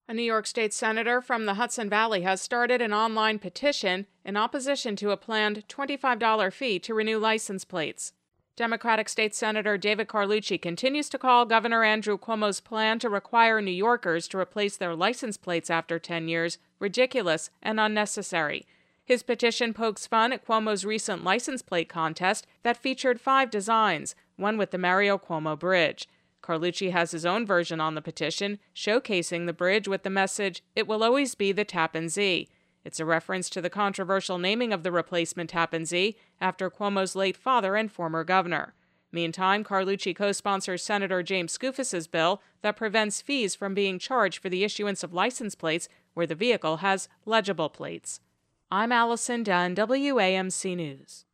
A New York State senator from the Hudson Valley has started an online petition in opposition to a planned $25 fee to renew license plates. Democratic State Senator David Carlucci continues to call Governor Andrew Cuomo's plan to require New Yorkers to replace their license plates after 10 years ridiculous and unnecessary. His petition pokes fun at Cuomo's recent license plate contest that featured 5 designs, one with the Mario Cuomo Bridge. Carlucci has his own version on the petition, showcasing the bridge with the message, "It will always be the Tappan Zee." It's a reference to the controversial naming of the replacement Tappan Zee after Cuomo's late father and former governor. Meantime, Carlucci co-sponsors Senator James Skoufis's bill that prevents fees from being charged for the issuance of license plates where the vehicle has legible plates. I'm Allison Dunn, WAMC News.